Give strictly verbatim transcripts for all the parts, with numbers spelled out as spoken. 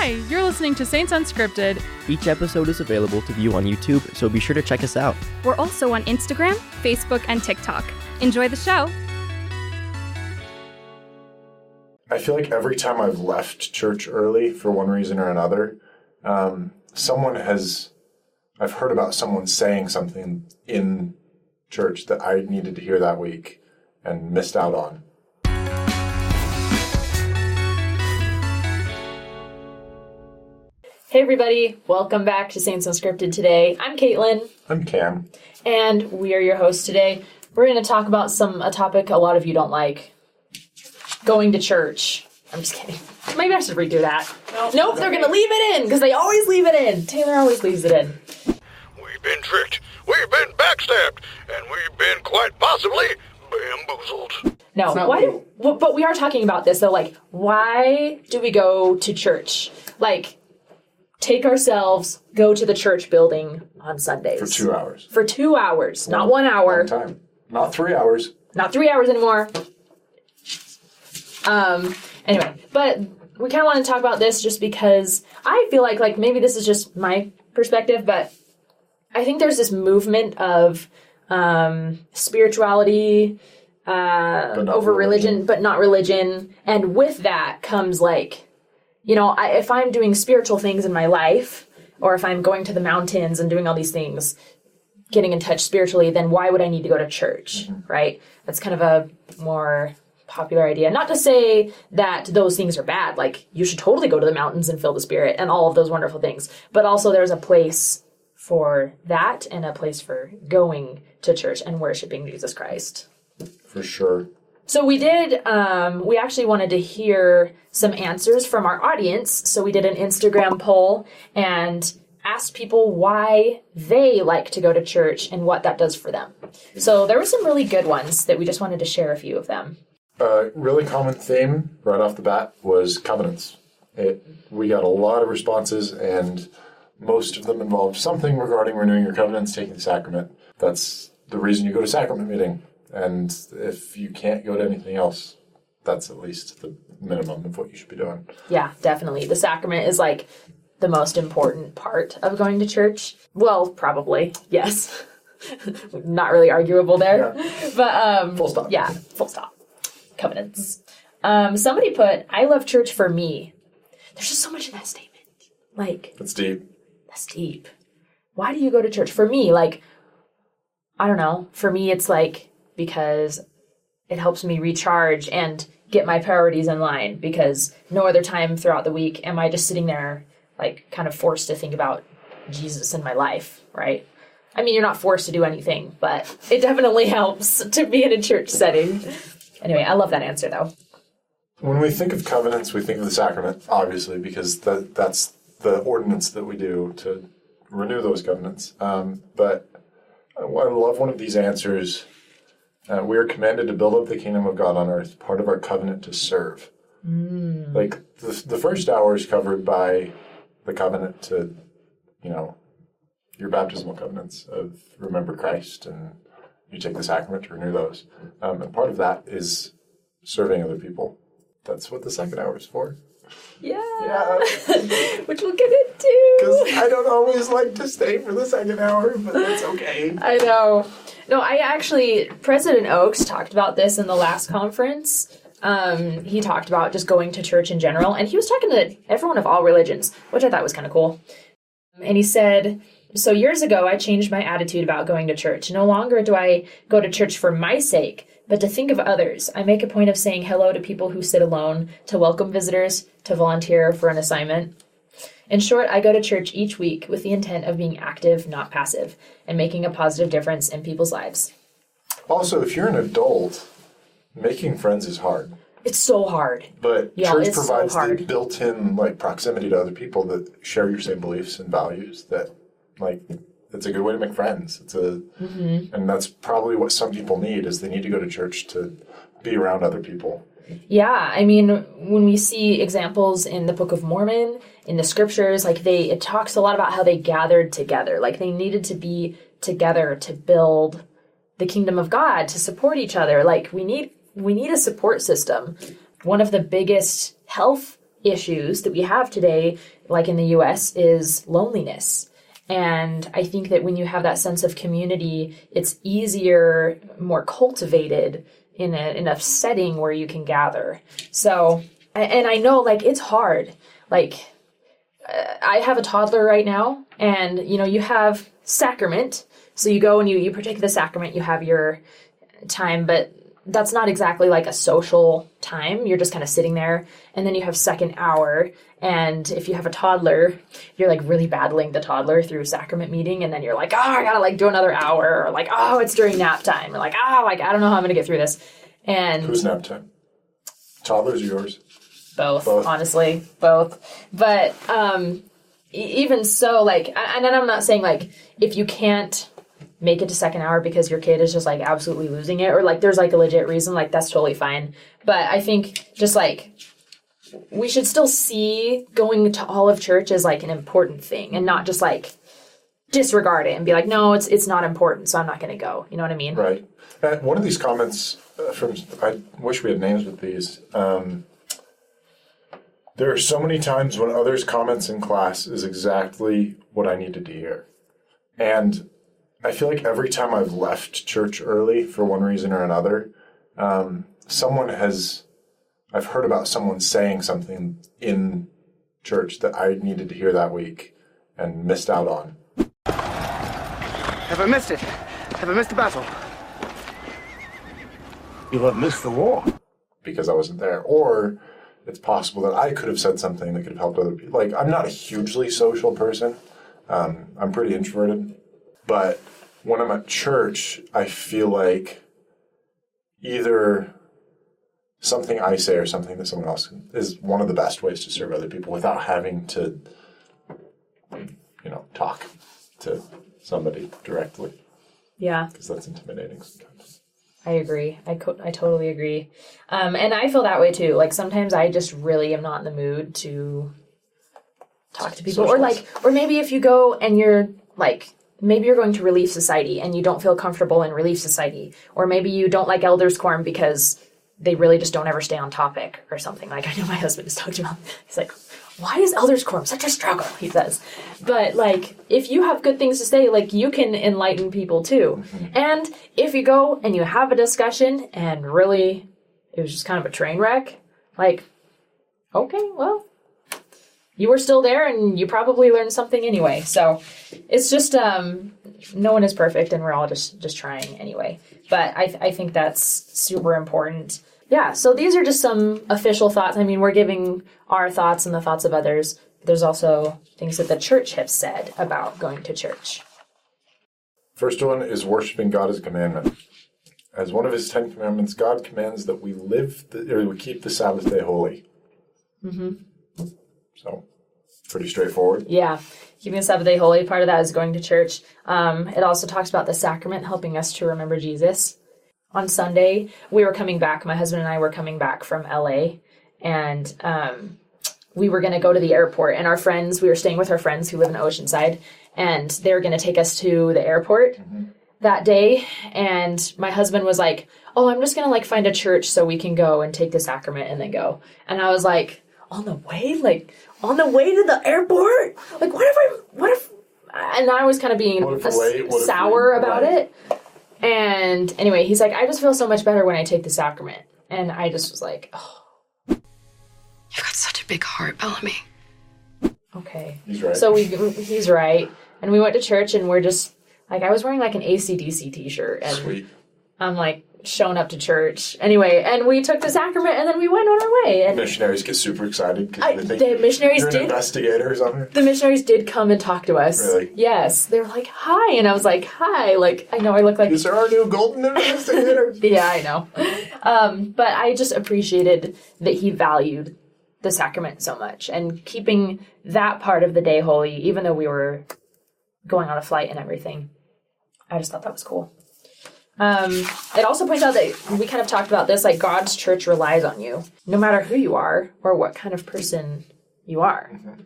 Hi, you're listening to Saints Unscripted. Each episode is available to view on YouTube, so be sure to check us out. We're also on Instagram, Facebook, and TikTok. Enjoy the show. I feel like every time I've left church early for one reason or another, um, someone has, I've heard about someone saying something in church that I needed to hear that week and missed out on. Hey everybody, welcome back to Saints Unscripted today. I'm Caitlin. I'm Cam. And we are your hosts today. We're going to talk about some a topic a lot of you don't like. Going to church. I'm just kidding. Maybe I should redo that. Nope, nope they're going to leave it in, because they always leave it in. Taylor always leaves it in. We've been tricked, we've been backstabbed, and we've been quite possibly bamboozled. No, why do, well, but we are talking about this, though. Like, why do we go to church? Like, take ourselves, go to the church building on Sundays. For two hours. For two hours, not one hour. Long time. Not three hours. Not three hours anymore. Um, anyway, but we kind of want to talk about this just because I feel like, like, maybe this is just my perspective, but I think there's this movement of um, spirituality uh, over religion, religion, but not religion. And with that comes, like, you know, I, if I'm doing spiritual things in my life, or if I'm going to the mountains and doing all these things, getting in touch spiritually, then why would I need to go to church, mm-hmm. right? That's kind of a more popular idea. Not to say that those things are bad. Like, you should totally go to the mountains and feel the Spirit and all of those wonderful things. But also there's a place for that and a place for going to church and worshiping Jesus Christ. For sure. So we did, um, we actually wanted to hear some answers from our audience. So we did an Instagram poll and asked people why they like to go to church and what that does for them. So there were some really good ones that we just wanted to share a few of them. A uh, really common theme right off the bat was covenants. It, we got a lot of responses, and most of them involved something regarding renewing your covenants, taking the sacrament. That's the reason you go to sacrament meeting. And if you can't go to anything else, that's at least the minimum of what you should be doing. Yeah, definitely. The sacrament is like the most important part of going to church. Well, probably, yes. Not really arguable there. Yeah. But, um, full stop. Yeah, full stop. Covenants. Um, somebody put, I love church for me. There's just so much in that statement. Like, that's deep. That's deep. Why do you go to church? For me, like, I don't know. For me, it's like, because it helps me recharge and get my priorities in line, because no other time throughout the week am I just sitting there, like, kind of forced to think about Jesus in my life, right? I mean, you're not forced to do anything, but it definitely helps to be in a church setting. Anyway, I love that answer, though. When we think of covenants, we think of the sacrament, obviously, because the, that's the ordinance that we do to renew those covenants. Um, but I love one of these answers. Uh, we are commanded to build up the kingdom of God on earth, part of our covenant to serve. Mm. Like, the, the first hour is covered by the covenant to, you know, your baptismal covenants of remember Christ, and you take the sacrament to renew those. Um, and part of that is serving other people. That's what the second hour is for. Yeah. Yeah. Which we'll get into. Because I don't always like to stay for the second hour, but that's okay. I know. No, I actually, President Oaks talked about this in the last conference. Um, he talked about just going to church in general, and he was talking to everyone of all religions, which I thought was kind of cool. And he said, so years ago, I changed my attitude about going to church. No longer do I go to church for my sake, but to think of others. I make a point of saying hello to people who sit alone, to welcome visitors, to volunteer for an assignment. In short, I go to church each week with the intent of being active, not passive, and making a positive difference in people's lives. Also, if you're an adult, making friends is hard. It's so hard. But yeah, church provides so the built-in, like, proximity to other people that share your same beliefs and values. That, like, it's a good way to make friends. It's a, mm-hmm. And that's probably what some people need, is they need to go to church to be around other people. Yeah, I mean, when we see examples in the Book of Mormon, in the scriptures, like they, it talks a lot about how they gathered together. Like they needed to be together to build the kingdom of God, to support each other. Like we need, we need a support system. One of the biggest health issues that we have today, like in the U S, is loneliness. And I think that when you have that sense of community, it's easier, more cultivated in a, in a setting where you can gather. So, and I know, like, it's hard. Like, I have a toddler right now, and, you know, you have sacrament. So you go and you, you partake of the sacrament, you have your time, but that's not exactly like a social time. You're just kind of sitting there, and then you have second hour. And if you have a toddler, you're like really battling the toddler through sacrament meeting. And then you're like, oh, I gotta like do another hour, or like, oh, it's during nap time. Or like, oh, like, I don't know how I'm going to get through this. And who's nap time? Toddlers or yours? Both, both, honestly, both. But um, e- even so, like, and then I'm not saying like, if you can't make it to second hour because your kid is just like absolutely losing it, or like there's like a legit reason, like that's totally fine. But I think just like we should still see going to all of church as like an important thing, and not just like disregard it and be like, no, it's it's not important, so I'm not going to go. You know what I mean? Right. And one of these comments uh, from, I wish we had names with these. Um, there are so many times when others' comments in class is exactly what I needed to hear. And I feel like every time I've left church early for one reason or another, um, someone has, I've heard about someone saying something in church that I needed to hear that week and missed out on. Have I missed it? Have I missed the battle? You have missed the war. Because I wasn't there. Or it's possible that I could have said something that could have helped other people. Like, I'm not a hugely social person. Um, I'm pretty introverted. But when I'm at church, I feel like either something I say or something that someone else is one of the best ways to serve other people without having to, you know, talk to somebody directly. Yeah. Because that's intimidating sometimes. I agree. I, co- I totally agree. Um, and I feel that way too. Like sometimes I just really am not in the mood to talk to people. Or like, or maybe if you go and you're like, maybe you're going to Relief Society and you don't feel comfortable in Relief Society. Or maybe you don't like Elders Quorum because they really just don't ever stay on topic or something. Like I know my husband has talked about, he's like, why is Elders Quorum such a struggle? He says. But like, if you have good things to say, like you can enlighten people too. Mm-hmm. And if you go and you have a discussion and really it was just kind of a train wreck, like, okay, well, you were still there and you probably learned something anyway. So it's just, um, no one is perfect and we're all just, just trying anyway. But I, th- I think that's super important. Yeah, so these are just some official thoughts. I mean, we're giving our thoughts and the thoughts of others. There's also things that the church has said about going to church. First one is worshiping God as a commandment. As one of his Ten Commandments, God commands that we live, the, or we keep the Sabbath day holy. Mm-hmm. So, pretty straightforward. Yeah, keeping the Sabbath day holy. Part of that is going to church. Um, it also talks about the sacrament helping us to remember Jesus. On Sunday, we were coming back. My husband and I were coming back from L A, and um, we were going to go to the airport. And our friends, we were staying with our friends who live in Oceanside, and they were going to take us to the airport mm-hmm. that day. And my husband was like, "Oh, I'm just going to like find a church so we can go and take the sacrament and then go." And I was like, "On the way, like on the way to the airport? Like what if I? What if?" And I was kind of being a, wait, sour we, about right. it. And anyway, he's like, I just feel so much better when I take the sacrament. And I just was like, oh. You've got such a big heart, Bellamy. Okay. He's right. So we, he's right. And we went to church and we're just, like, I was wearing like an A C D C t-shirt. And Sweet. I'm like, showing up to church. Anyway, and we took the sacrament and then we went on our way. And missionaries get super excited because I, they think the missionaries you're an did, investigator or something. The missionaries did come and talk to us. Really? Yes. They were like, hi. And I was like, hi. Like, I know I look like... Is there our new golden investigator? Yeah, I know. Um, but I just appreciated that he valued the sacrament so much and keeping that part of the day holy, even though we were going on a flight and everything. I just thought that was cool. Um, it also points out that we kind of talked about this, like God's church relies on you, no matter who you are or what kind of person you are. Mm-hmm.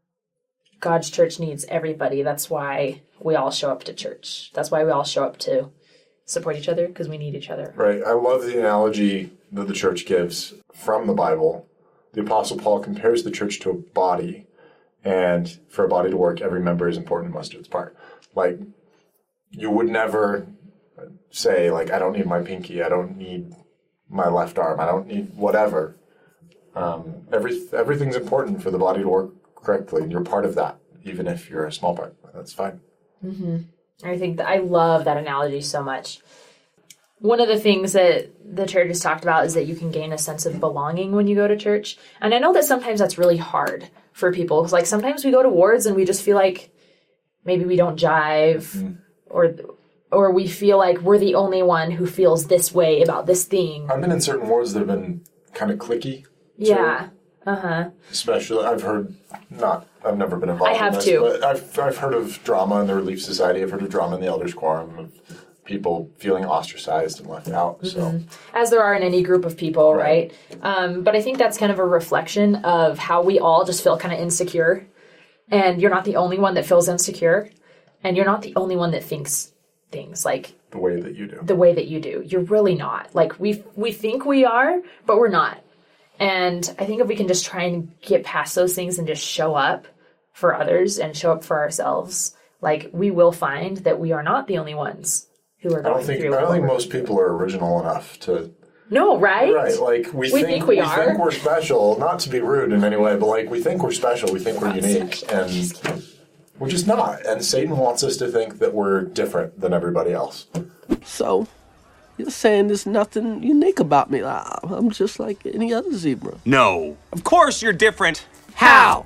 God's church needs everybody. That's why we all show up to church. That's why we all show up to support each other, because we need each other. Right. I love the analogy that the church gives from the Bible the Apostle Paul compares the church to a body, and for a body to work, every member is important and must do its part. Like, you would never say, like, I don't need my pinky, I don't need my left arm, I don't need whatever. Um, every everything's important for the body to work correctly, and you're part of that, even if you're a small part. That's fine. Mm-hmm. I think that I love that analogy so much. One of the things that the church has talked about is that you can gain a sense of belonging when you go to church. And I know that sometimes that's really hard for people. Because, like, sometimes we go to wards and we just feel like maybe we don't jive, mm. or or we feel like we're the only one who feels this way about this thing. I've been in certain wards that have been kind of cliquey. Yeah. Uh-huh. Especially, I've heard, not, I've never been involved I have in this, too. but I've, I've heard of drama in the Relief Society. I've heard of drama in the Elders Quorum, of people feeling ostracized and left out. Mm-hmm. So, as there are in any group of people, right? right? Um, but I think that's kind of a reflection of how we all just feel kind of insecure. And you're not the only one that feels insecure. And you're not the only one that thinks things like the way that you do. The way that you do. You're really not. Like, we we think we are, but we're not. And I think if we can just try and get past those things and just show up for others and show up for ourselves, like, we will find that we are not the only ones who are going I don't think, through. I don't think most people are original enough to... No, right? Right, like, we, we think, think we, we are. think we're special, not to be rude in any way, but, like, we think we're special, we think we're, we're unique, special. And we're just not. And Satan wants us to think that we're different than everybody else. So... You're saying there's nothing unique about me. I'm just like any other zebra. No. Of course you're different. How?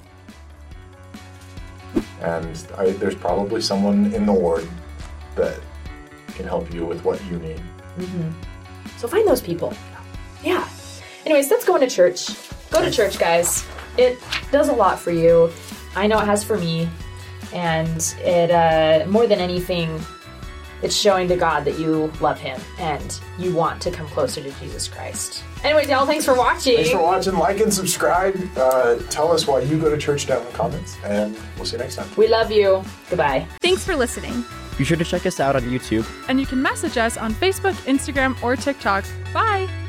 And I, there's probably someone in the ward that can help you with what you need. Mm-hmm. So find those people. Yeah. Anyways, that's going to church. Go to church, guys. It does a lot for you. I know it has for me. And it, uh, more than anything... it's showing to God that you love him and you want to come closer to Jesus Christ. Anyways, y'all, thanks for watching. Thanks for watching. Like and subscribe. Uh, tell us why you go to church down in the comments, and we'll see you next time. We love you. Goodbye. Thanks for listening. Be sure to check us out on YouTube. And you can message us on Facebook, Instagram, or TikTok. Bye!